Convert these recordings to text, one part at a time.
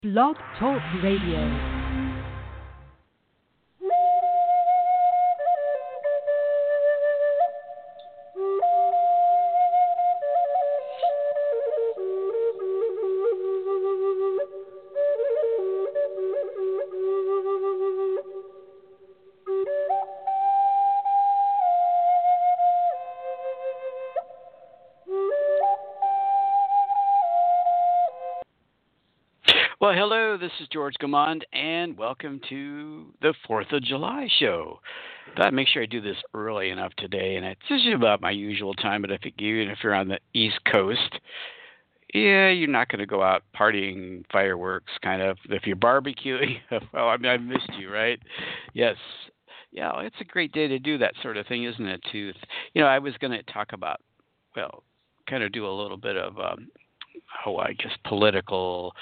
Blog Talk Radio. Well, hello, this is George Gamond, and welcome to the 4th of July show. Thought I'd make sure I do this early enough today, and it's just about my usual time, but I think even if you're on the East Coast, you're not going to go out partying fireworks, kind of. If you're barbecuing, well, I mean, I missed you, right? Yes. Yeah, well, it's a great day to do that sort of thing, isn't it? I was going to talk about, kind of do a little bit of political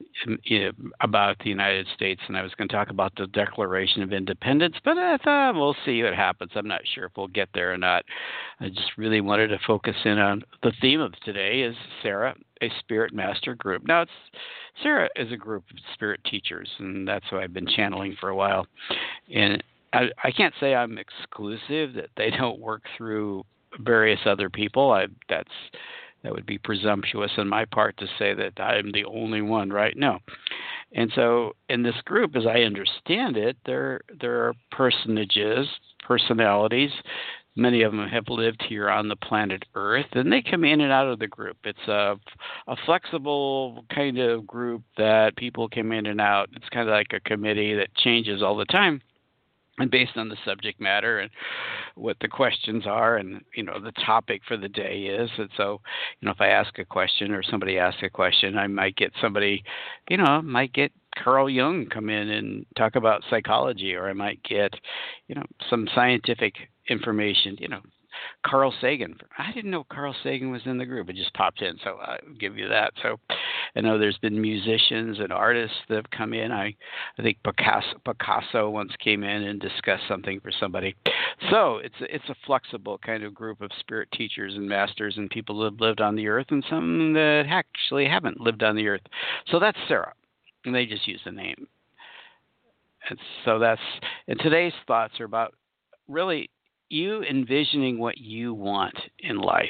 about the United States, and I was going to talk about the Declaration of Independence, but I thought we'll see what happens. I'm not sure if we'll get there or not. I just really wanted to focus in on the theme of today is Sarah, a Spirit Master group. Now, Sarah is a group of spirit teachers, and that's what I've been channeling for a while. And I can't say I'm exclusive, that they don't work through various other people. That would be presumptuous on my part to say that I'm the only one, right? No. And so in this group, as I understand it, there are personalities. Many of them have lived here on the planet Earth, and they come in and out of the group. It's a flexible kind of group that people come in and out. It's kind of like a committee that changes all the time. And based on the subject matter and what the questions are and, the topic for the day is. And so, if I ask a question or somebody asks a question, I might get somebody, might get Carl Jung come in and talk about psychology, or I might get, some scientific information, Carl Sagan. I didn't know Carl Sagan was in the group. It just popped in, so I'll give you that. So I know there's been musicians and artists that have come in. I think Picasso once came in and discussed something for somebody. So it's a flexible kind of group of spirit teachers and masters and people who have lived on the earth and some that actually haven't lived on the earth. So that's Sarah, and they just use the name. And so and today's thoughts are about really you envisioning what you want in life.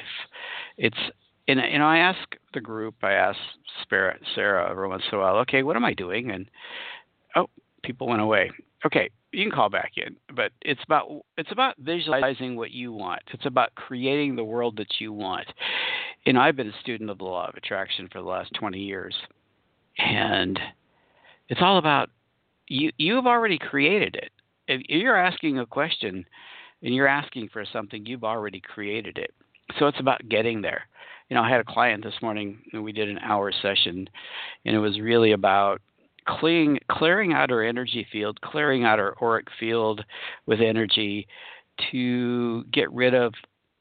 I ask the group, I ask Spirit, Sarah, every once in a while, okay, what am I doing? And, people went away. Okay, you can call back in, but it's about visualizing what you want. It's about creating the world that you want. I've been a student of the law of attraction for the last 20 years, and it's all about you've already created it. If you're asking a question and you're asking for something, you've already created it. So it's about getting there. I had a client this morning, and we did an hour session, and it was really about clearing out our energy field, clearing out our auric field with energy to get rid of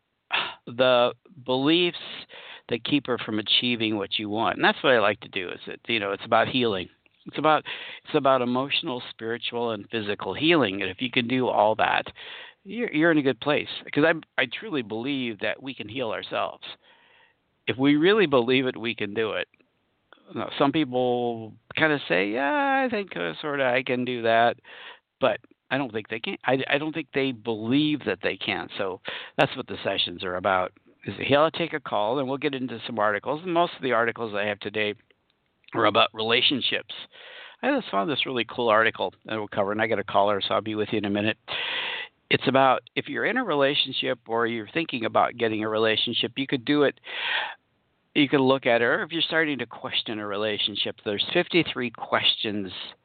the beliefs that keep her from achieving what you want. And that's what I like to do. It's about healing. It's about emotional, spiritual, and physical healing. And if you can do all that, you're in a good place. Because I truly believe that we can heal ourselves. If we really believe it, we can do it. Some people kind of say, yeah, I think sort of I can do that. But I don't think they can. I don't think they believe that they can. So that's what the sessions are about. He'll take a call, and we'll get into some articles. And most of the articles I have today are about relationships. I just found this really cool article that we'll cover, and I got a caller, so I'll be with you in a minute. It's about if you're in a relationship or you're thinking about getting a relationship, you could do it. You could look at it, or if you're starting to question a relationship, there's 53 questions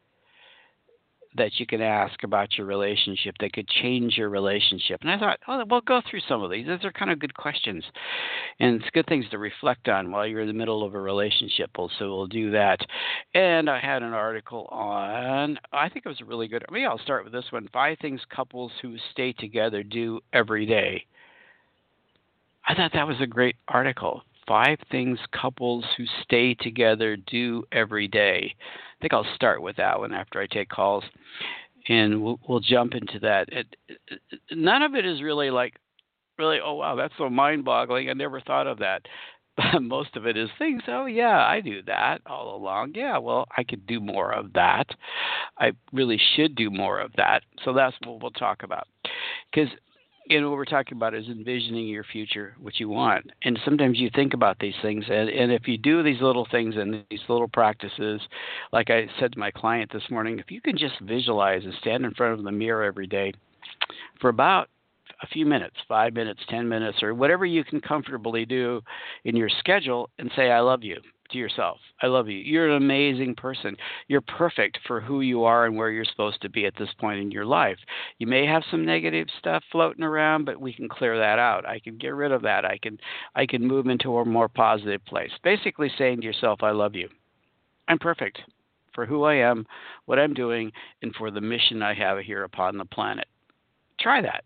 that you can ask about your relationship that could change your relationship. And I thought, we'll go through some of these. These are kind of good questions. And it's good things to reflect on while you're in the middle of a relationship. So we'll do that. And I had an article on, I think it was a really good, I'll start with this one. 5 things couples who stay together do every day. I thought that was a great article. 5 things couples who stay together do every day. I think I'll start with that one after I take calls, and we'll jump into that. None of it is really oh, wow, that's so mind-boggling. I never thought of that. most of it is things. Oh, yeah, I do that all along. Yeah, well, I could do more of that. I really should do more of that. So that's what we'll talk about. Because what we're talking about is envisioning your future, what you want. And sometimes you think about these things. And if you do these little things and these little practices, like I said to my client this morning, if you can just visualize and stand in front of the mirror every day for about a few minutes, 5 minutes, 10 minutes, or whatever you can comfortably do in your schedule, and say, I love you to yourself. I love you. You're an amazing person. You're perfect for who you are and where you're supposed to be at this point in your life. You may have some negative stuff floating around, but we can clear that out. I can get rid of that. I can move into a more positive place. Basically saying to yourself, I love you. I'm perfect for who I am, what I'm doing, and for the mission I have here upon the planet. Try that.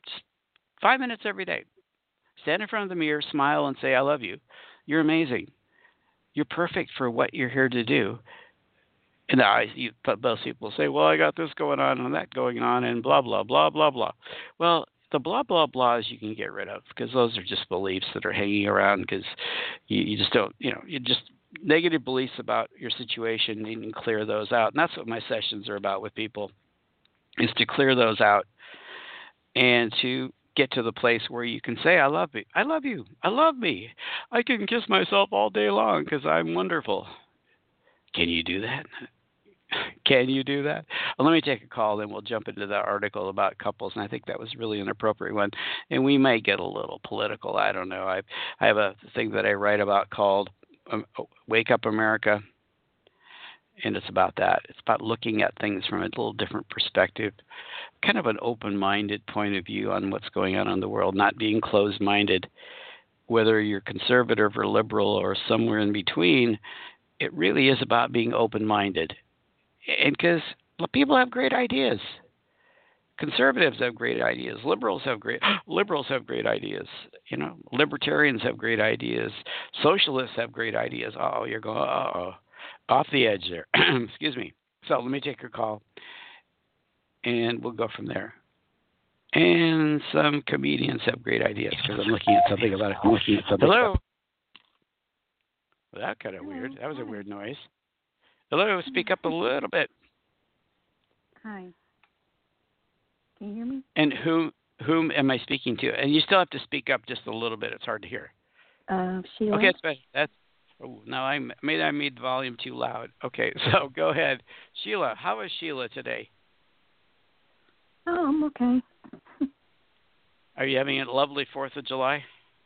5 minutes every day. Stand in front of the mirror, smile, and say, I love you. You're amazing. You're perfect for what you're here to do. And most people say, well, I got this going on and that going on and blah, blah, blah, blah, blah. Well, the blah, blah, blahs you can get rid of because those are just beliefs that are hanging around because you just don't, you just negative beliefs about your situation. You can clear those out. And that's what my sessions are about with people, is to clear those out and to get to the place where you can say, I love you. I love you. I love me. I can kiss myself all day long because I'm wonderful. Can you do that? Can you do that? Well, let me take a call, then we'll jump into that article about couples, and I think that was really an appropriate one. And we may get a little political. I don't know. I have a thing that I write about called Wake Up America, and it's about that. It's about looking at things from a little different perspective, kind of an open-minded point of view on what's going on in the world, not being closed-minded. Whether you're conservative or liberal or somewhere in between, it really is about being open-minded. And because people have great ideas. Conservatives have great ideas. Liberals have great ideas. Libertarians have great ideas. Socialists have great ideas. Oh, you're going, off the edge there. Excuse me. So let me take your call, and we'll go from there. And some comedians have great ideas because I'm looking at something about it. Hello. Well, that kind of weird. That was a weird noise. Hello. Speak up a little bit. Hi. Can you hear me? And whom am I speaking to? And you still have to speak up just a little bit. It's hard to hear. Sheila. Okay, that's better. No, I made the volume too loud. Okay, so go ahead. Sheila, how is Sheila today? Oh, I'm okay. Are you having a lovely 4th of July?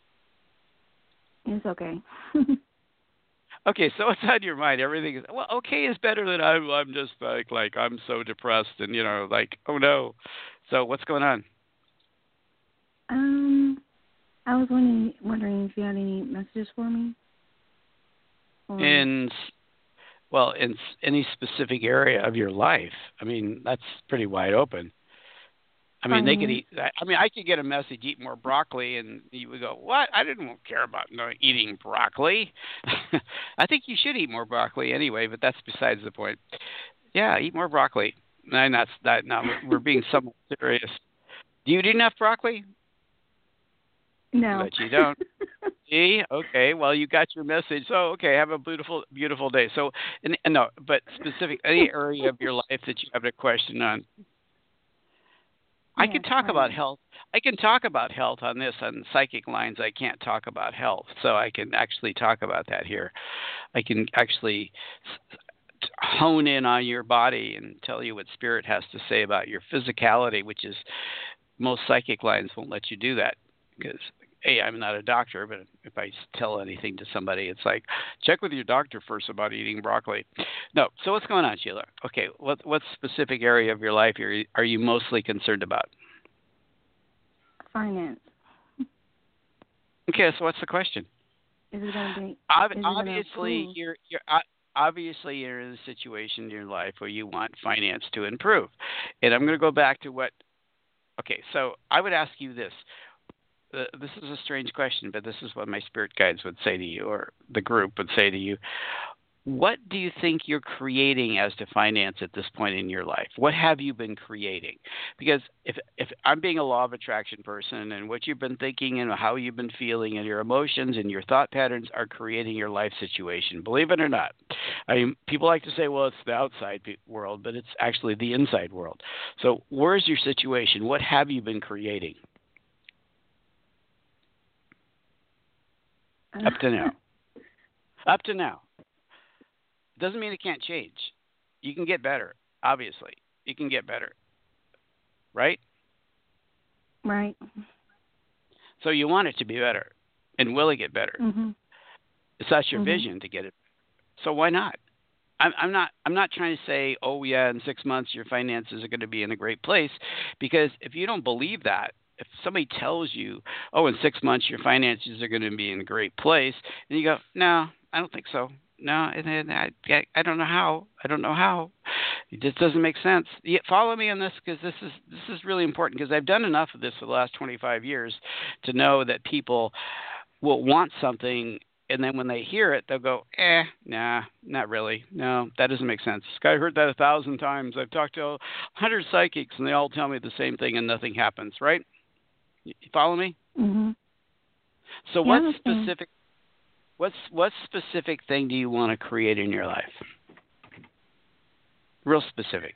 It's okay. Okay, so what's on your mind? Everything is, well, okay is better than I'm just like I'm so depressed and, oh no. So what's going on? I was wondering if you had any messages for me. In any specific area of your life. I mean, that's pretty wide open. I mean, they could eat. I could get a message, eat more broccoli, and you would go, what? I didn't care about eating broccoli. I think you should eat more broccoli anyway, but that's besides the point. Yeah, eat more broccoli. And that's that. Now we're being somewhat serious. Do you eat enough broccoli? No. But you don't. See? Okay. Well, you got your message. So, okay, have a beautiful, beautiful day. So, no, but specific any area of your life that you have a question on. I can talk about health. I can talk about health on psychic lines. I can't talk about health, so I can actually talk about that here. I can actually hone in on your body and tell you what spirit has to say about your physicality, which is most psychic lines won't let you do that because, hey, I'm not a doctor, but if I tell anything to somebody, it's like, check with your doctor first about eating broccoli. No. So what's going on, Sheila? Okay, what specific area of your life are you mostly concerned about? Finance. Okay, so what's the question? Is it going to be? Obviously you're in a situation in your life where you want finance to improve, and I'm going to go back to what. Okay, so I would ask you this. This is a strange question, but this is what my spirit guides would say to you, or the group would say to you. What do you think you're creating as to finance at this point in your life? What have you been creating? Because if I'm being a law of attraction person, and what you've been thinking and how you've been feeling and your emotions and your thought patterns are creating your life situation, believe it or not. I mean, people like to say, well, it's the outside world, but it's actually the inside world. So where's your situation? What have you been creating up to now? Up to now. Doesn't mean it can't change. You can get better, obviously. You can get better. Right? Right. So you want it to be better. And will it get better? Mm-hmm. It's not your vision to get it. So why not? I'm not trying to say, oh yeah, in 6 months your finances are going to be in a great place, because if you don't believe that, if somebody tells you, oh, in 6 months your finances are going to be in a great place, and you go, no, I don't think so. No, and I don't know how. I don't know how. It just doesn't make sense. Follow me on this, because this is really important, because I've done enough of this for the last 25 years to know that people will want something, and then when they hear it, they'll go, nah, not really. No, that doesn't make sense. I heard that 1,000 times. I've talked to 100 psychics, and they all tell me the same thing, and nothing happens, right? You follow me? Mm-hmm. So what specific thing do you want to create in your life? Real specific.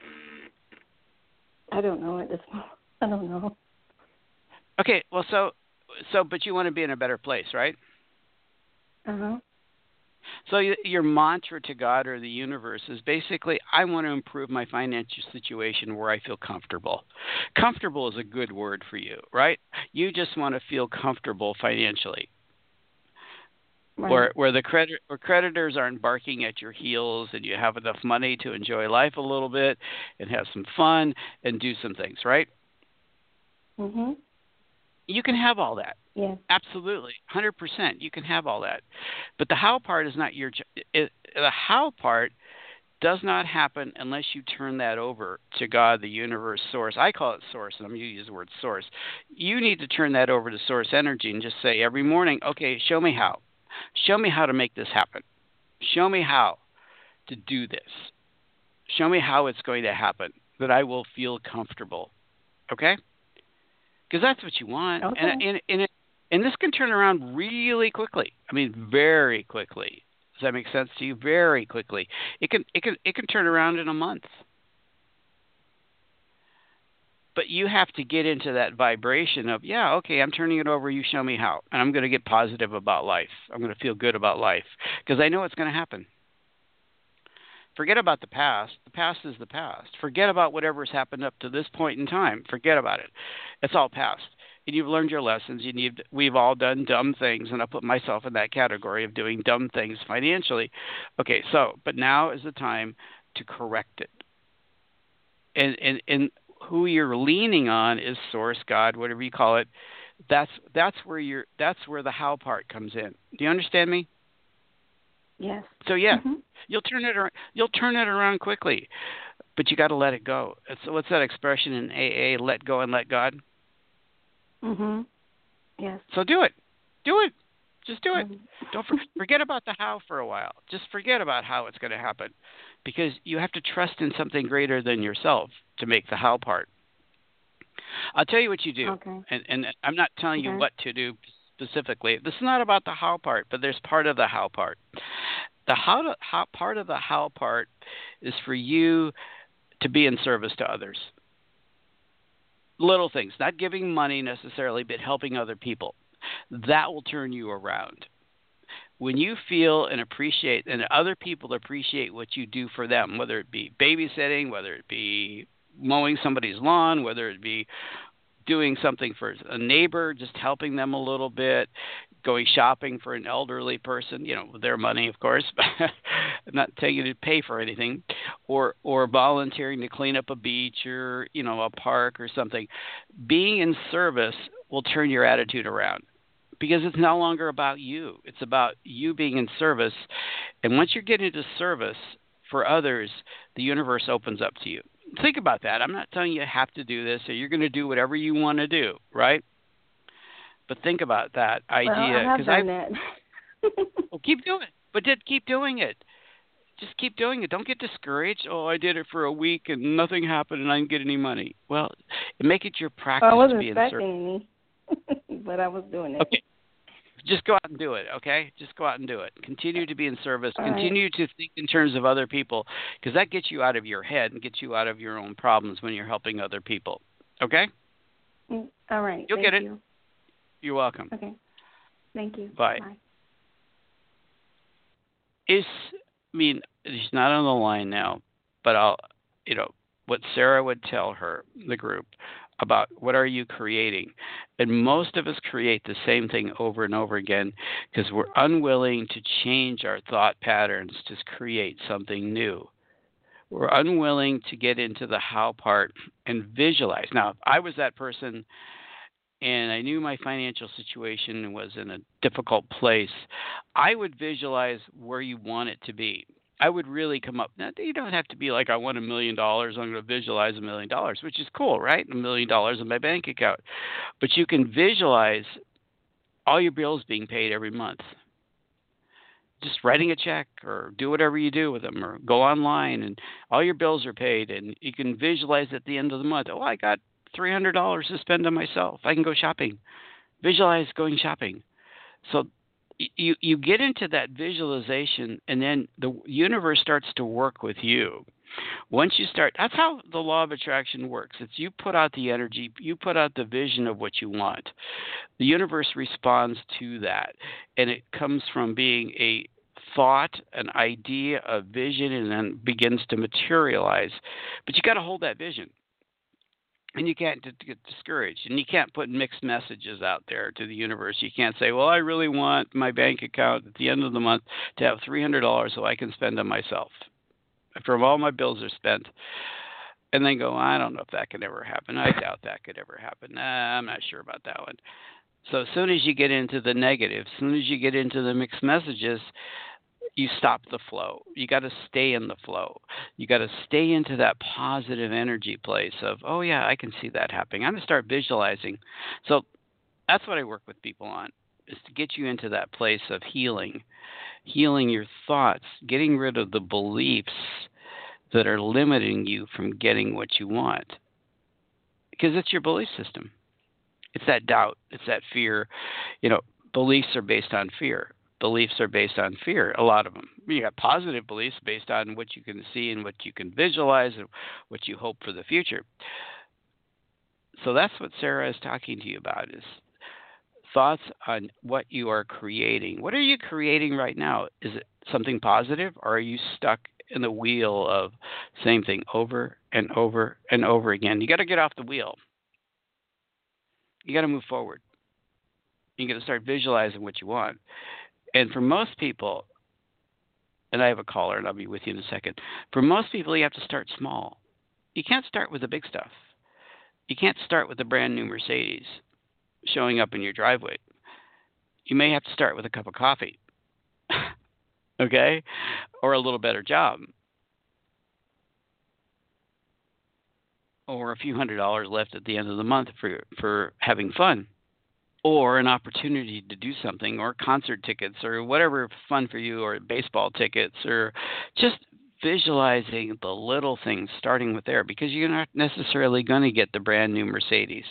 I don't know at this point. I don't know. Okay, well, so but you want to be in a better place, right? Uh-huh. So your mantra to God or the universe is basically, I want to improve my financial situation where I feel comfortable. Comfortable is a good word for you, right? You just want to feel comfortable financially. Right. Where creditors aren't barking at your heels, and you have enough money to enjoy life a little bit and have some fun and do some things, right? Mhm. You can have all that. Yeah. Absolutely. 100%. You can have all that. But the how part is not your the how part does not happen unless you turn that over to God, the universe, source. I call it source, and I'm going to use the word source. You need to turn that over to source energy and just say every morning, okay, show me how. Show me how to make this happen. Show me how to do this. Show me how it's going to happen, that I will feel comfortable. Okay? Because that's what you want. Okay. And this can turn around really quickly. I mean, very quickly. Does that make sense to you? Very quickly. It can turn around in a month. But you have to get into that vibration of, yeah, okay, I'm turning it over. You show me how. And I'm going to get positive about life. I'm going to feel good about life because I know it's going to happen. Forget about the past. The past is the past. Forget about whatever's happened up to this point in time. Forget about it. It's all past. And you've learned your lessons. We've all done dumb things, and I put myself in that category of doing dumb things financially. Okay, but now is the time to correct it. And who you're leaning on is Source, God, whatever you call it. That's where the how part comes in. Do you understand me? Yes. So yeah, you'll turn it around. You'll turn it around quickly, but you got to let it go. So what's that expression in AA? Let go and let God. Mhm. Yes. So do it. Do it. Just do it. Mm-hmm. Don't forget about the how for a while. Just forget about how it's going to happen, because you have to trust in something greater than yourself to make the how part. I'll tell you what you do, Okay. and I'm not telling you what to do specifically. This is not about the how part, but there's part of the how part. The how part of the how part is for you to be in service to others. Little things, not giving money necessarily, but helping other people. That will turn you around. When you feel and appreciate, and other people appreciate what you do for them, whether it be babysitting, whether it be mowing somebody's lawn, whether it be doing something for a neighbor, just helping them a little bit, going shopping for an elderly person, with their money, of course, I'm not telling you to pay for anything, or volunteering to clean up a beach or, a park or something. Being in service will turn your attitude around, because it's no longer about you. It's about you being in service. And once you get into service for others, the universe opens up to you. Think about that. I'm not telling you have to do this, or you're going to do whatever you want to do, right? But think about that idea. Well, I have done that. Well, keep doing it. But keep doing it. Just keep doing it. Don't get discouraged. Oh, I did it for a week and nothing happened and I didn't get any money. Well, make it your practice I to wasn't be in service. expecting any, but I was doing it. Okay. Just go out and do it, okay? Just go out and do it. Continue to be in service. All Continue to think in terms of other people, because that gets you out of your head and gets you out of your own problems when you're helping other people. Okay? All right. You'll get it. You. You're welcome. Okay. Thank you. Bye. Bye. He's not on the line now, but what Sarah would tell her, the group, about what are you creating. And most of us create the same thing over and over again because we're unwilling to change our thought patterns to create something new. We're unwilling to get into the how part and visualize. Now, if I was that person and I knew my financial situation was in a difficult place, I would visualize where you want it to be. I would really come up. Now, you don't have to be like, I want $1 million. I'm going to visualize $1 million, which is cool, right? $1 million in my bank account. But you can visualize all your bills being paid every month. Just writing a check or do whatever you do with them or go online and all your bills are paid. And you can visualize at the end of the month, oh, I got $300 to spend on myself. I can go shopping. Visualize going shopping. So you get into that visualization, and then the universe starts to work with you. Once you start, that's how the law of attraction works. It's you put out the energy, you put out the vision of what you want. The universe responds to that, and it comes from being a thought, an idea, a vision, and then begins to materialize. But you got to hold that vision. And you can't get discouraged, and you can't put mixed messages out there to the universe. You can't say, well, I really want my bank account at the end of the month to have $300 so I can spend on myself after all my bills are spent. And then go, I don't know if that could ever happen. I doubt that could ever happen. I'm not sure about that one. So as soon as you get into the negative, as soon as you get into the mixed messages, you stop the flow. You got to stay in the flow. You got to stay into that positive energy place of, oh yeah, I can see that happening. I'm going to start visualizing. So that's what I work with people on, is to get you into that place of healing your thoughts, getting rid of the beliefs that are limiting you from getting what you want. Because it's your belief system. It's that doubt. It's that fear. Beliefs are based on fear. Beliefs are based on fear, a lot of them. You got positive beliefs based on what you can see and what you can visualize and what you hope for the future. So that's what Sarah is talking to you about, is thoughts on what you are creating. What are you creating right now? Is it something positive, or are you stuck in the wheel of same thing over and over and over again? You got to get off the wheel. You got to move forward. You got to start visualizing what you want. And for most people, and I have a caller, and I'll be with you in a second. For most people, you have to start small. You can't start with the big stuff. You can't start with a brand new Mercedes showing up in your driveway. You may have to start with a cup of coffee, okay, or a little better job, or a few $100s left at the end of the month for having fun. Or an opportunity to do something, or concert tickets, or whatever fun for you, or baseball tickets, or just visualizing the little things, starting with there, because you're not necessarily going to get the brand new Mercedes,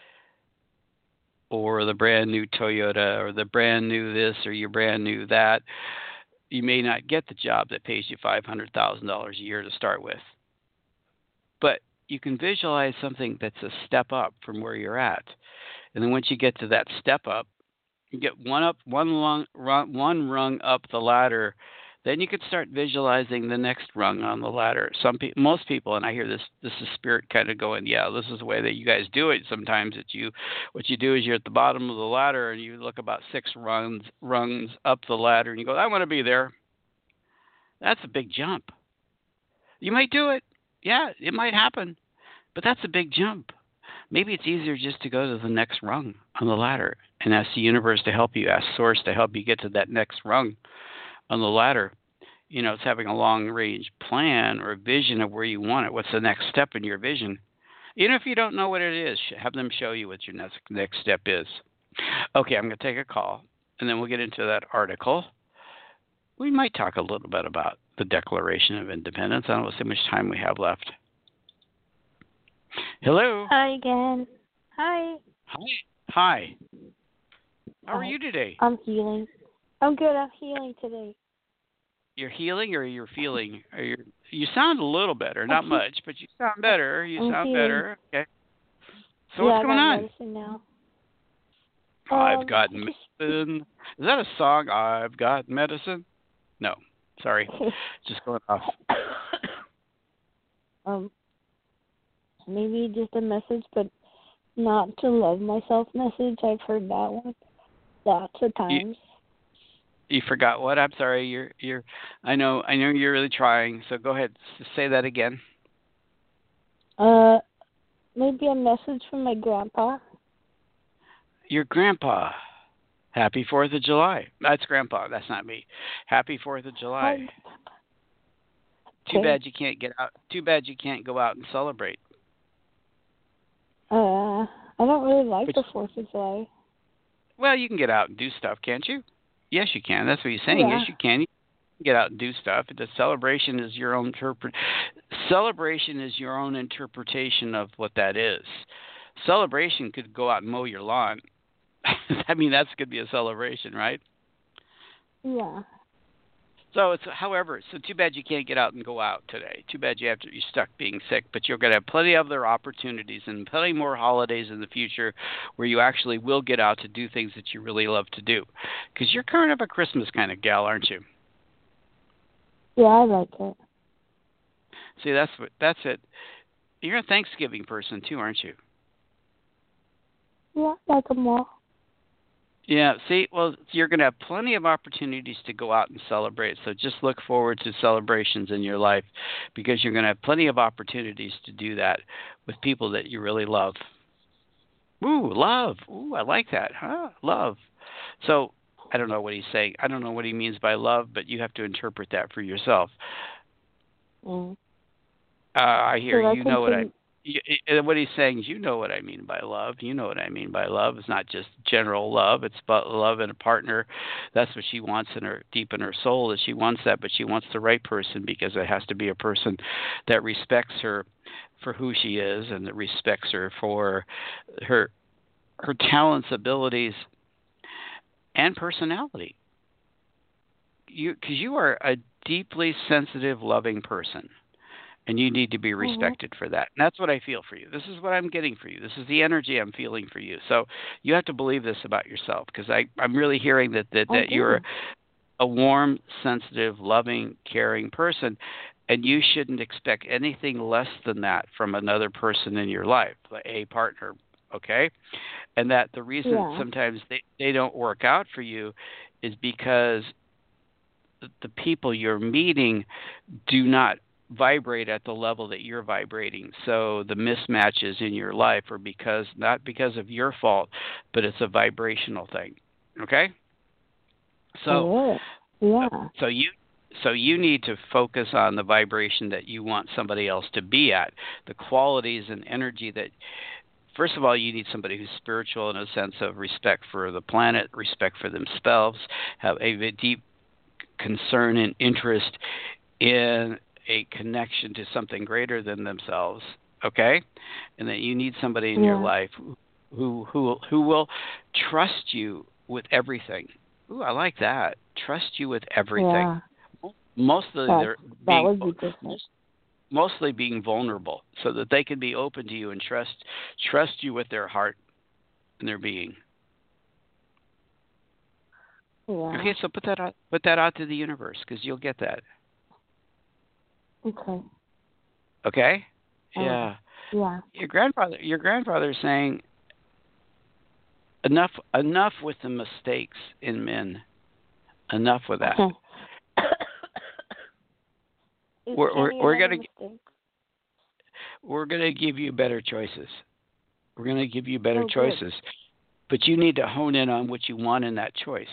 or the brand new Toyota, or the brand new this, or your brand new that. You may not get the job that pays you $500,000 a year to start with, but you can visualize something that's a step up from where you're at. And then once you get to that step up, you get one rung up the ladder, then you can start visualizing the next rung on the ladder. Most people, and I hear this is spirit kind of going, yeah, this is the way that you guys do it. Sometimes what you do is you're at the bottom of the ladder and you look about 6 rungs up the ladder and you go, I want to be there. That's a big jump. You might do it. Yeah, it might happen, but that's a big jump. Maybe it's easier just to go to the next rung on the ladder and ask the universe to help you, ask Source to help you get to that next rung on the ladder. It's having a long-range plan or a vision of where you want it. What's the next step in your vision? Even if you don't know what it is, have them show you what your next step is. Okay, I'm going to take a call, and then we'll get into that article. We might talk a little bit about the Declaration of Independence. I don't know how much time we have left. Hello. Hi again. Hi. Hi. How Hi. are you today? I'm healing. I'm good. I'm healing today. You're healing, or you're feeling? Or you sound a little better, not much, but you sound better. I'm sound healing. better. Okay. So yeah, what's going I got on? medicine now. I've got medicine. Is that a song? I've got medicine. No, sorry, just going off. Maybe just a message, but not to love myself message. I've heard that one lots of times. You forgot what? I'm sorry. You're. I know you're really trying. So go ahead. Say that again. Maybe a message from my grandpa. Your grandpa. Happy 4th of July. That's Grandpa. That's not me. Happy 4th of July. Too bad you can't get out. Too bad you can't go out and celebrate. I don't really like the 4th of July. Well, you can get out and do stuff, can't you? Yes, you can. That's what he's saying. Yeah. Yes, you can. You can get out and do stuff. The celebration is your own Celebration is your own interpretation of what that is. Celebration could go out and mow your lawn. I mean, that's going to be a celebration, right? Yeah. So however, too bad you can't get out and go out today. Too bad you're stuck being sick, but you're going to have plenty of other opportunities and plenty more holidays in the future where you actually will get out to do things that you really love to do. Because you're kind of a Christmas kind of gal, aren't you? Yeah, I like it. See, that's it. You're a Thanksgiving person too, aren't you? Yeah, I like them all. Yeah, see, well, you're going to have plenty of opportunities to go out and celebrate. So just look forward to celebrations in your life because you're going to have plenty of opportunities to do that with people that you really love. Ooh, love. Ooh, I like that. Huh? Love. So I don't know what he's saying. I don't know what he means by love, but you have to interpret that for yourself. I hear so you know what what he's saying is, you know what I mean by love. You know what I mean by love. It's not just general love. It's about love in a partner. That's what she wants deep in her soul, is she wants that, but she wants the right person because it has to be a person that respects her for who she is and that respects her for her talents, abilities, and personality. Because you are a deeply sensitive, loving person. And you need to be respected for that. And that's what I feel for you. This is what I'm getting for you. This is the energy I'm feeling for you. So you have to believe this about yourself, because I'm really hearing that you're a warm, sensitive, loving, caring person, and you shouldn't expect anything less than that from another person in your life, a partner, okay? And that the reason sometimes they don't work out for you is because the people you're meeting do not vibrate at the level that you're vibrating. So the mismatches in your life are not because of your fault, but it's a vibrational thing. Okay? So so you need to focus on the vibration that you want somebody else to be at, the qualities and energy that. First of all, you need somebody who's spiritual in a sense of respect for the planet, respect for themselves, have a deep concern and interest in a connection to something greater than themselves, okay? And that you need somebody in your life who will trust you with everything. Ooh, I like that. Trust you with everything. Yeah. Mostly being vulnerable, so that they can be open to you and trust you with their heart and their being. Yeah. Okay, so put that out to the universe, because you'll get that. Okay. Okay? Yeah. Yeah. Your grandfather is saying enough with the mistakes in men. Enough with that. Okay. We're gonna give you better choices. We're gonna give you better choices. But you need to hone in on what you want in that choice.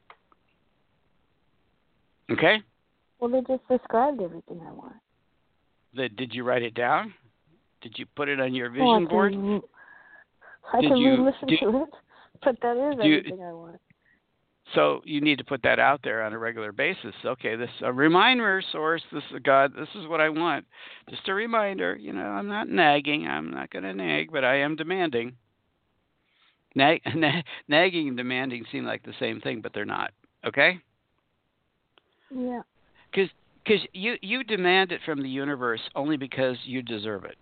Okay? Well, they just described everything I want. Did you write it down? Did you put it on your vision board? I can re-listen to it, but that is everything I want. So you need to put that out there on a regular basis. Okay, this a reminder source. This is God. This is what I want. Just a reminder. I'm not nagging. I'm not going to nag, but I am demanding. Nagging and demanding seem like the same thing, but they're not. Okay? Yeah. Because you demand it from the universe only because you deserve it.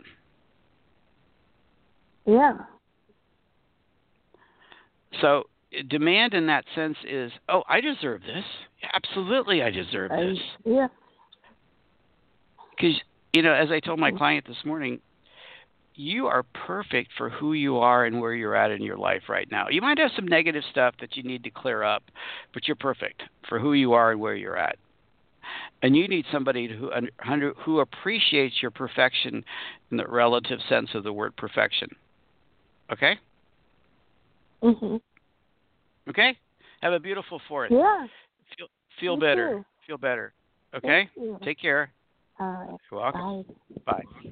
Yeah. So demand in that sense is, I deserve this. Absolutely, I deserve this. Yeah. Because, as I told my client this morning, you are perfect for who you are and where you're at in your life right now. You might have some negative stuff that you need to clear up, but you're perfect for who you are and where you're at. And you need somebody who appreciates your perfection in the relative sense of the word perfection. Okay? Mhm. Okay? Have a beautiful 4th. Yeah. Feel Me better. too. Feel better. Okay? Take care. All right. You're welcome. Bye. Bye.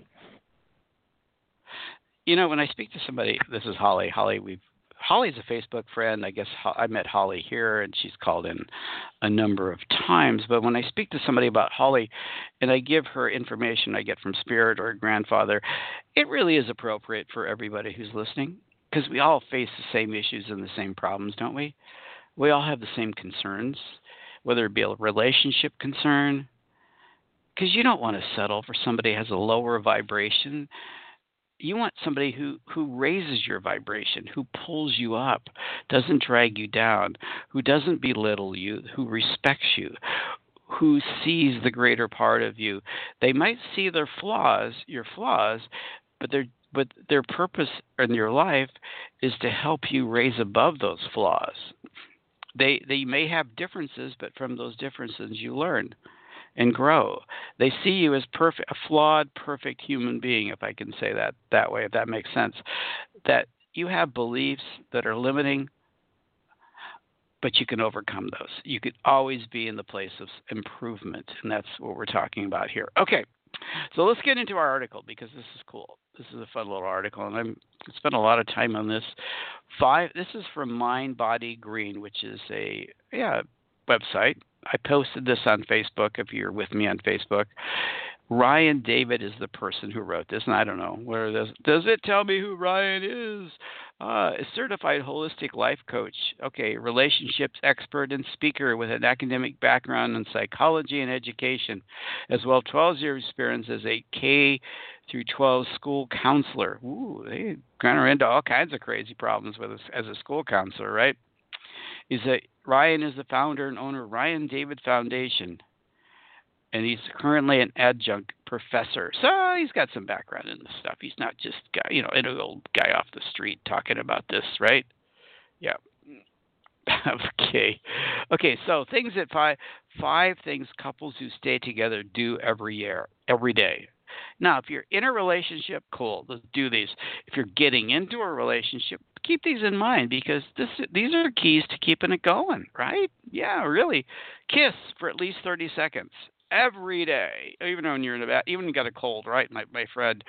When I speak to somebody, this is Holly. Holly's a Facebook friend. I guess I met Holly here, and she's called in a number of times. But when I speak to somebody about Holly and I give her information I get from Spirit or Grandfather, it really is appropriate for everybody who's listening because we all face the same issues and the same problems, don't we? We all have the same concerns, whether it be a relationship concern, because you don't want to settle for somebody who has a lower vibration. You want somebody who raises your vibration, who pulls you up, doesn't drag you down, who doesn't belittle you, who respects you, who sees the greater part of you. They might see your flaws, but their purpose in your life is to help you raise above those flaws. They may have differences, but from those differences you learn and grow. They see you as perfect, a flawed, perfect human being, if I can say that way, if that makes sense. That you have beliefs that are limiting, but you can overcome those. You could always be in the place of improvement, and that's what we're talking about here. Okay, so let's get into our article because this is cool. This is a fun little article, and I spent a lot of time on this. This is from Mind Body Green, which is a website. I posted this on Facebook if you're with me on Facebook. Ryan David is the person who wrote this, and I don't know where this. Does it tell me who Ryan is? A certified holistic life coach. Okay, relationships expert and speaker with an academic background in psychology and education, as well as 12 years experience as a K through 12 school counselor. Ooh, they kind of into all kinds of crazy problems with us as a school counselor, right? Ryan is the founder and owner of Ryan David Foundation, and he's currently an adjunct professor. So he's got some background in this stuff. He's not just an old guy off the street talking about this, right? Yeah. Okay. So things that five things couples who stay together do every day. Now, if you're in a relationship, cool, let's do these. If you're getting into a relationship, keep these in mind because these are keys to keeping it going, right? Yeah, really. Kiss for at least 30 seconds every day, even when you're in the bath, even when you got a cold, right? My friend.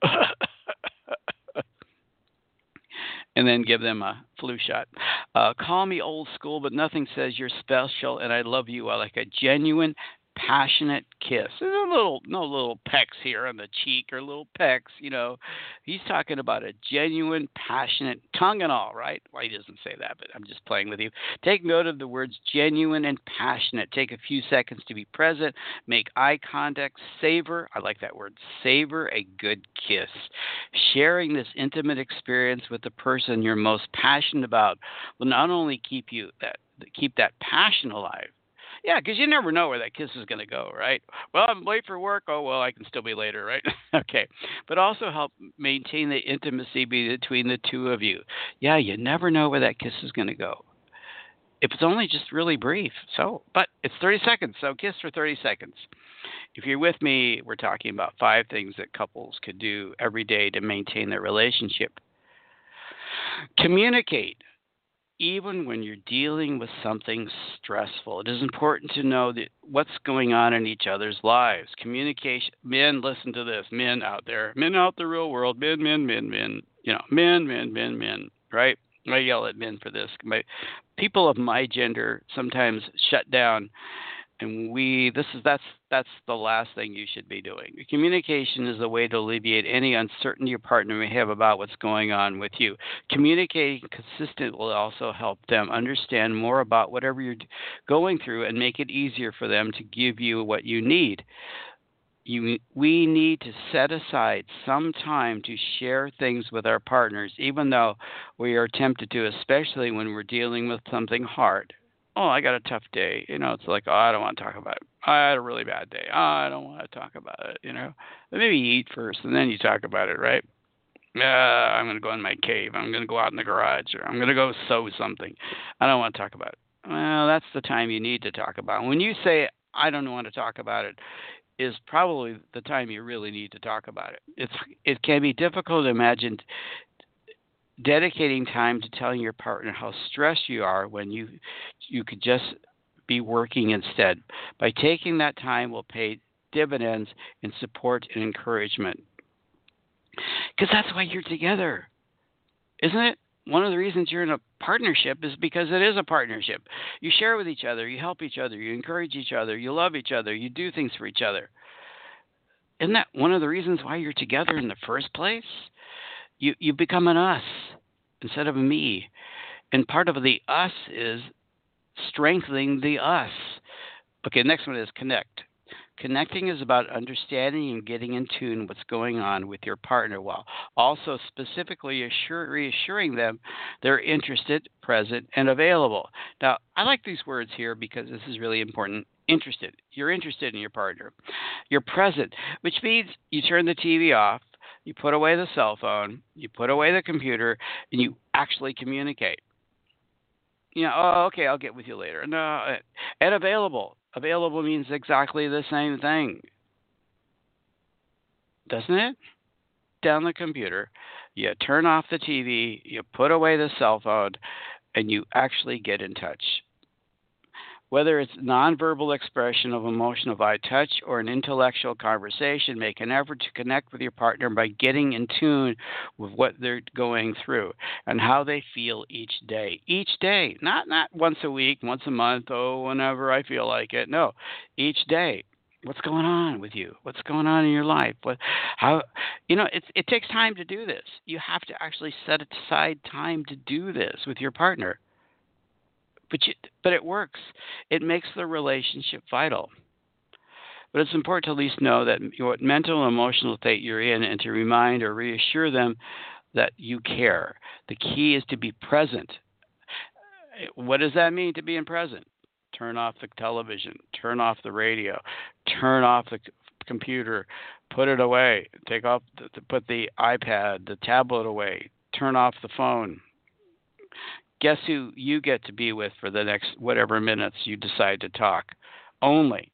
And then give them a flu shot. Call me old school, but nothing says you're special and I love you. I like a genuine, passionate kiss. There's no little pecks here on the cheek or little pecks, He's talking about a genuine, passionate tongue and all, right? Well, he doesn't say that, but I'm just playing with you. Take note of the words genuine and passionate. Take a few seconds to be present. Make eye contact. Savor, I like that word, savor a good kiss. Sharing this intimate experience with the person you're most passionate about will not only keep that passion alive. Yeah, because you never know where that kiss is going to go, right? Well, I'm late for work. Oh, well, I can still be later, right? Okay. But also help maintain the intimacy between the two of you. Yeah, you never know where that kiss is going to go. If it's only just really brief. But it's 30 seconds, so kiss for 30 seconds. If you're with me, we're talking about 5 things that couples could do every day to maintain their relationship. Communicate. Even when you're dealing with something stressful, it is important to know that what's going on in each other's lives. Communication. Men, listen to this. Men out there. Men out the real world. Men. Men, right? I yell at men for this. People of my gender sometimes shut down, and that's the last thing you should be doing. Communication is a way to alleviate any uncertainty your partner may have about what's going on with you. Communicating consistently will also help them understand more about whatever you're going through and make it easier for them to give you what you need. We need to set aside some time to share things with our partners, even though we are tempted to, especially when we're dealing with something hard. Oh, I got a tough day. It's like, oh, I don't want to talk about it. I had a really bad day. Oh, I don't want to talk about it. But maybe you eat first and then you talk about it, right? I'm going to go in my cave. I'm going to go out in the garage, or I'm going to go sew something. I don't want to talk about it. Well, that's the time you need to talk about it. When you say, I don't want to talk about it, is probably the time you really need to talk about it. It can be difficult to imagine dedicating time to telling your partner how stressed you are when you could just be working instead. By taking that time will pay dividends in support and encouragement. Because that's why you're together, isn't it? One of the reasons you're in a partnership is because it is a partnership. You share with each other, you help each other, you encourage each other, you love each other, you do things for each other. Isn't that one of the reasons why you're together in the first place? You become an us instead of a me. And part of the us is strengthening the us. Okay, next one is connect. Connecting is about understanding and getting in tune what's going on with your partner while also specifically reassuring them they're interested, present, and available. Now, I like these words here because this is really important. Interested. You're interested in your partner. You're present, which means you turn the TV off, you put away the cell phone, you put away the computer, and you actually communicate. Oh, okay, I'll get with you later. No, and available. Available means exactly the same thing, doesn't it? Down the computer, you turn off the TV, you put away the cell phone, and you actually get in touch. Whether it's nonverbal expression of emotion by touch or an intellectual conversation, make an effort to connect with your partner by getting in tune with what they're going through and how they feel each day. Each day, not once a week, once a month, whenever I feel like it. No, each day. What's going on with you? What's going on in your life? It takes time to do this. You have to actually set aside time to do this with your partner. But it works. It makes the relationship vital. But it's important to at least know that what mental and emotional state you're in and to remind or reassure them that you care. The key is to be present. What does that mean to be present? Turn off the television. Turn off the radio. Turn off the computer. Put it away. Put the iPad, the tablet away. Turn off the phone. Guess who you get to be with for the next whatever minutes you decide to talk? Only.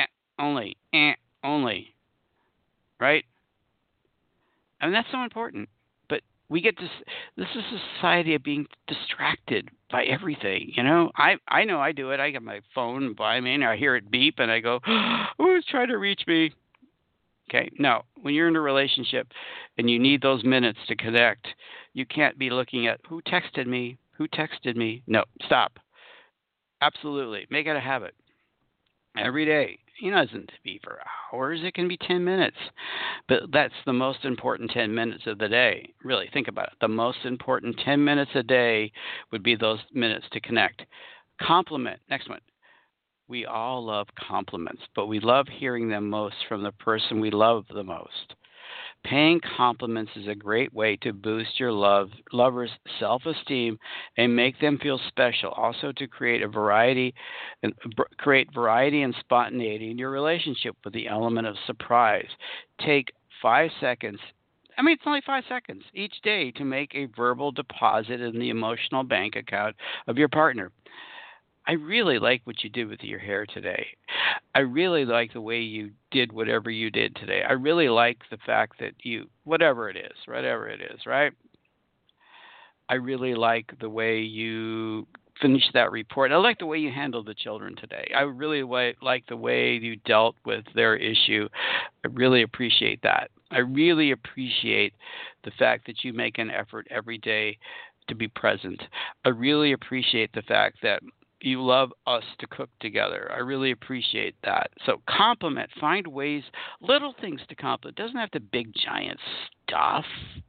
Right? And that's so important. But we get this is a society of being distracted by everything, I know I do it. I got my phone by me and I hear it beep and I go, who's trying to reach me? Okay, now, when you're in a relationship and you need those minutes to connect, you can't be looking at who texted me. No, stop. Absolutely. Make it a habit. Every day. It doesn't be for hours. It can be 10 minutes. But that's the most important 10 minutes of the day. Really, think about it. The most important 10 minutes a day would be those minutes to connect. Compliment. Next one. We all love compliments, but we love hearing them most from the person we love the most. Paying compliments is a great way to boost your lover's self-esteem and make them feel special. Also, to create variety and spontaneity in your relationship with the element of surprise. Take 5 seconds. It's only 5 seconds each day to make a verbal deposit in the emotional bank account of your partner. I really like what you did with your hair today. I really like the way you did whatever you did today. I really like the fact that whatever it is, right? I really like the way you finished that report. I like the way you handled the children today. I really like the way you dealt with their issue. I really appreciate that. I really appreciate the fact that you make an effort every day to be present. I really appreciate the fact that you love us to cook together. I really appreciate that. So compliment. Find ways, little things to compliment. It doesn't have to big giant stuff.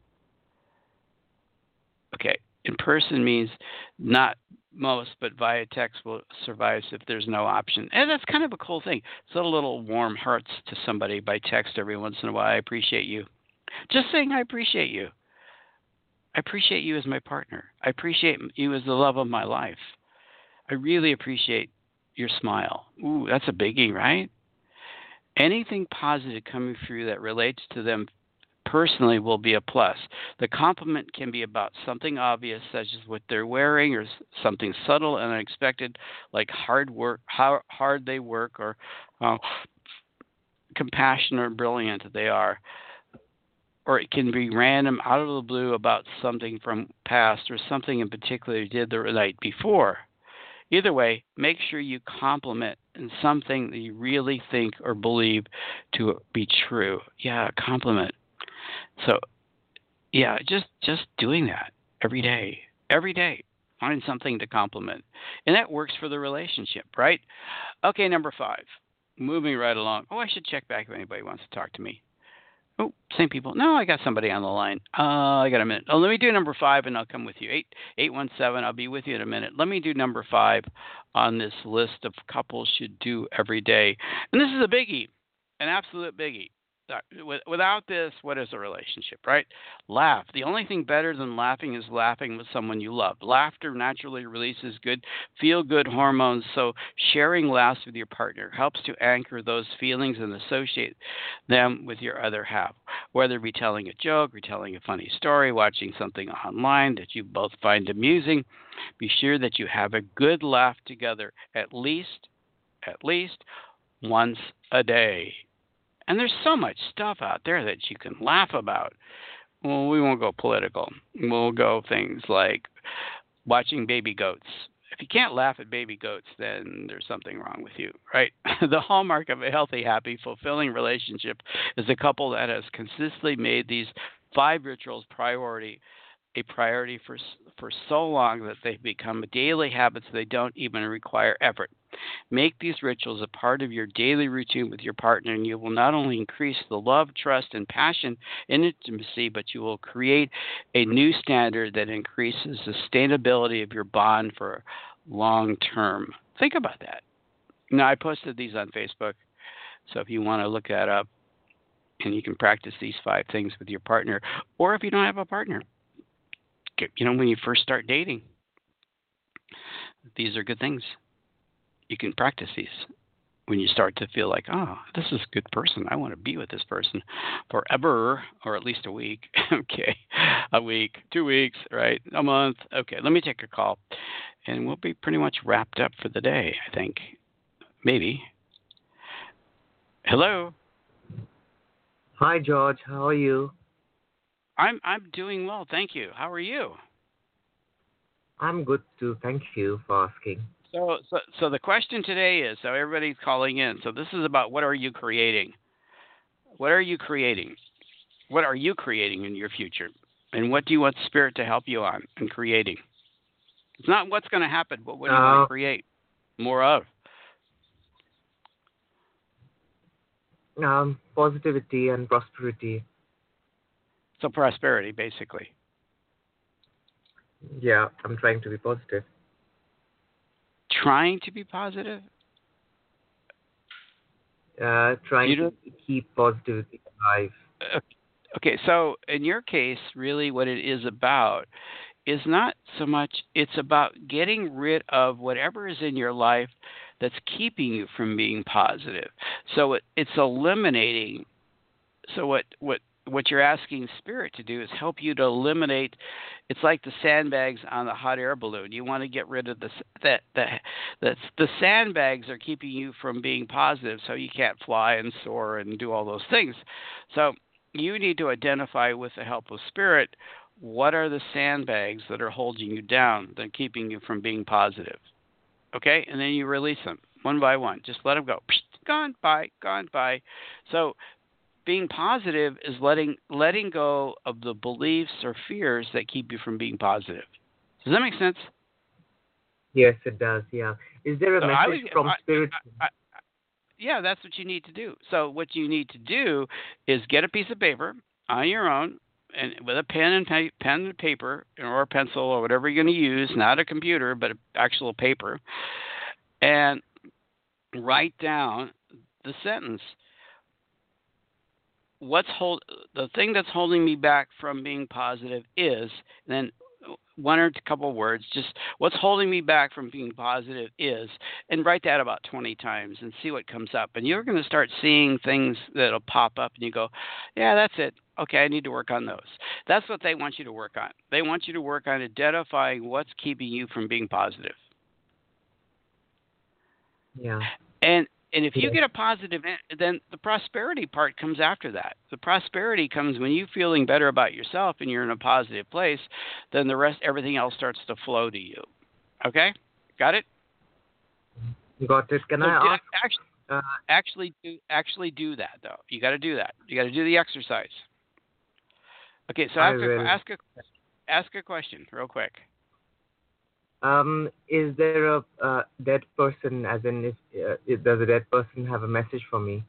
Okay. In person means not most, but via text will suffice if there's no option. And that's kind of a cool thing. Send a little warm hearts to somebody by text every once in a while. I appreciate you. Just saying I appreciate you. I appreciate you as my partner. I appreciate you as the love of my life. I really appreciate your smile. Ooh, that's a biggie, right? Anything positive coming through that relates to them personally will be a plus. The compliment can be about something obvious, such as what they're wearing, or something subtle and unexpected, like hard work, how hard they work, or how compassionate or brilliant they are. Or it can be random, out of the blue, about something from past or something in particular you did the night before. Either way, make sure you compliment in something that you really think or believe to be true. Yeah, compliment. So, yeah, just doing that every day. Every day, find something to compliment. And that works for the relationship, right? Okay, number 5. Moving right along. Oh, I should check back if anybody wants to talk to me. Oh, same people. No, I got somebody on the line. I got a minute. Oh, let me do number 5, and I'll come with you. 817. I'll be with you in a minute. Let me do number 5 on this list of couples should do every day. And this is a biggie, an absolute biggie. Without this, what is a relationship, right? Laugh. The only thing better than laughing is laughing with someone you love. Laughter naturally releases good, feel-good hormones, so sharing laughs with your partner helps to anchor those feelings and associate them with your other half. Whether it be telling a joke, retelling a funny story, watching something online that you both find amusing, be sure that you have a good laugh together at least once a day. And there's so much stuff out there that you can laugh about. Well, we won't go political. We'll go things like watching baby goats. If you can't laugh at baby goats, then there's something wrong with you, right? The hallmark of a healthy, happy, fulfilling relationship is a couple that has consistently made these 5 rituals a priority for so long that they've become daily habits. They don't even require effort. Make these rituals a part of your daily routine with your partner, and you will not only increase the love, trust, and passion and intimacy, but you will create a new standard that increases the sustainability of your bond for long term. Think about that. Now, I posted these on Facebook, so if you want to look that up, and you can practice these 5 things with your partner, or if you don't have a partner. When you first start dating, these are good things. You can practice these when you start to feel like, oh, this is a good person. I want to be with this person forever, or at least a week. Okay, a week, 2 weeks, right? A month. Okay, let me take a call, and we'll be pretty much wrapped up for the day, I think. Maybe. Hello. Hi, George. How are you? I'm doing well, thank you. How are you? I'm good too. Thank you for asking. So the question today is, so everybody's calling in. So this is about what are you creating? What are you creating? What are you creating in your future? And what do you want Spirit to help you on in creating? It's not what's going to happen, but what do you want to create more of? Positivity and prosperity. So prosperity, basically. Yeah, I'm trying to be positive. Trying to be positive? Trying to keep positivity alive. Okay, so in your case, really what it is about is not so much, it's about getting rid of whatever is in your life that's keeping you from being positive. So it's eliminating. So what you're asking Spirit to do is help you to eliminate. It's like the sandbags on the hot air balloon. You want to get rid of the sandbags are keeping you from being positive, so you can't fly and soar and do all those things. So you need to identify with the help of Spirit what are the sandbags that are holding you down, that are keeping you from being positive. Okay, and then you release them one by one. Just let them go. Gone by. So being positive is letting go of the beliefs or fears that keep you from being positive. Does that make sense? Yes, it does. Yeah. Is there a So message from Spirit? yeah, that's what you need to do. So what you need to do is get a piece of paper on your own, and with a pen and paper or a pencil or whatever you're going to use, not a computer but actual paper, and write down the sentence. The thing that's holding me back from being positive is, and then one or a couple words, just what's holding me back from being positive is, and write that about 20 times and see what comes up. And you're going to start seeing things that'll pop up and you go, yeah, that's it. Okay, I need to work on those. That's what they want you to work on. They want you to work on identifying what's keeping you from being positive. Yeah. And if you get a positive, then the prosperity part comes after that. The prosperity comes when you're feeling better about yourself and you're in a positive place. Then the rest, everything else starts to flow to you. Okay, got it? Got it. Can I ask? Actually do that though. You got to do that. You got to do the exercise. Okay, so ask a question real quick. Is there a dead person? As in, does a dead person have a message for me?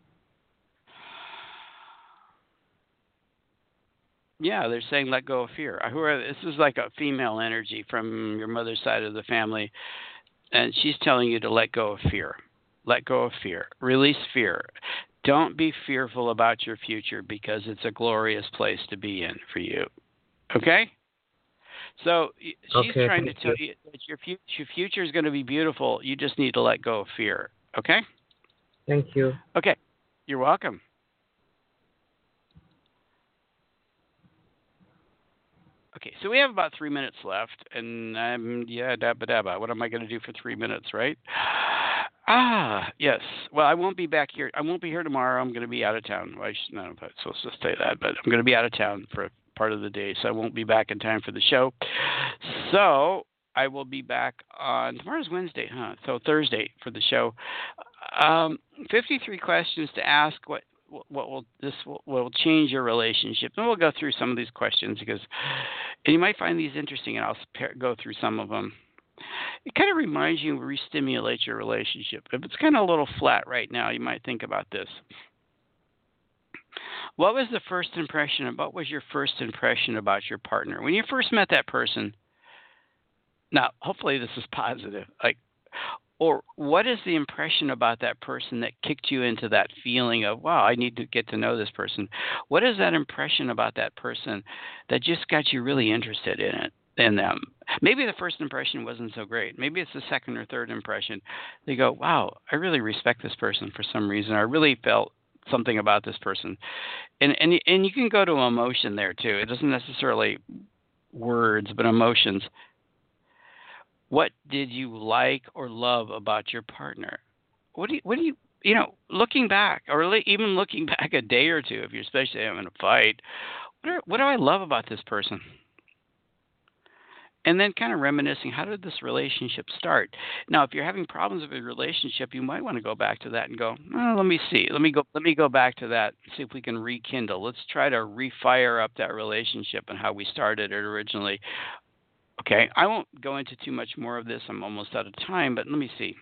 Yeah, they're saying let go of fear. This is like a female energy from your mother's side of the family, and she's telling you to let go of fear. Let go of fear. Release fear. Don't be fearful about your future because it's a glorious place to be in for you. Okay? So she's trying to tell you that your future is going to be beautiful. You just need to let go of fear. Okay? Thank you. Okay. You're welcome. Okay, so we have about 3 minutes left, and dabba. What am I going to do for 3 minutes, right? Yes. Well, I won't be back here. I won't be here tomorrow. I'm going to be out of town. Well, I don't know if I'm supposed to say that, but I'm going to be out of town for part of the day, so I won't be back in time for the show. So I will be back on tomorrow's Wednesday, huh? So Thursday for the show. 53 questions to ask. What will change your relationship? And we'll go through some of these questions and you might find these interesting, and I'll go through some of them. It kind of reminds you, re-stimulate your relationship. If it's kind of a little flat right now, you might think about this. What was your first impression about your partner when you first met that person? Now, hopefully this is positive. Or what is the impression about that person that kicked you into that feeling of, wow, I need to get to know this person? What is that impression about that person that just got you really interested in them? Maybe the first impression wasn't so great. Maybe it's the second or third impression. They go, wow, I really respect this person for some reason. I really felt something about this person. And you can go to emotion there too. It doesn't necessarily words, but emotions. What did you like or love about your partner? What do you looking back, or even looking back a day or two, if you're especially having a fight, what do I love about this person? And then kind of reminiscing, how did this relationship start? Now, if you're having problems with your relationship, you might want to go back to that and go, oh, let me see. Let me go back to that and see if we can rekindle. Let's try to refire up that relationship and how we started it originally. Okay, I won't go into too much more of this. I'm almost out of time, but let me see.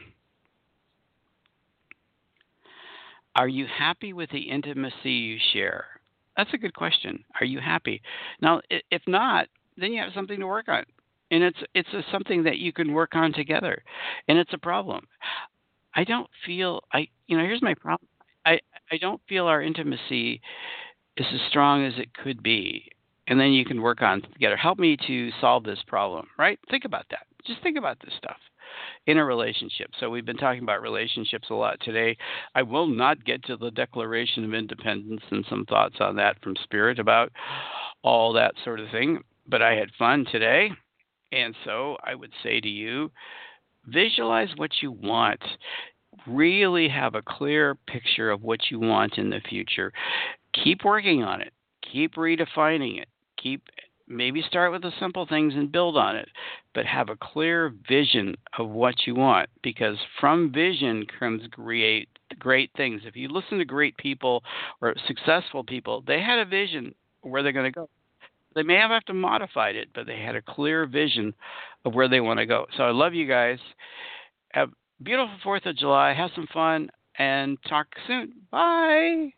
Are you happy with the intimacy you share? That's a good question. Are you happy? Now, if not, then you have something to work on. And it's something that you can work on together. And it's a problem. I don't feel here's my problem. I don't feel our intimacy is as strong as it could be. And then you can work on together. Help me to solve this problem, right? Think about that. Just think about this stuff in a relationship. So we've been talking about relationships a lot today. I will not get to the Declaration of Independence and some thoughts on that from Spirit about all that sort of thing. But I had fun today. And so I would say to you, visualize what you want. Really have a clear picture of what you want in the future. Keep working on it. Keep redefining it. Maybe start with the simple things and build on it, but have a clear vision of what you want, because from vision comes great things. If you listen to great people or successful people, they had a vision where they're going to go. They may have to modify it, but they had a clear vision of where they want to go. So I love you guys. Have a beautiful 4th of July. Have some fun and talk soon. Bye.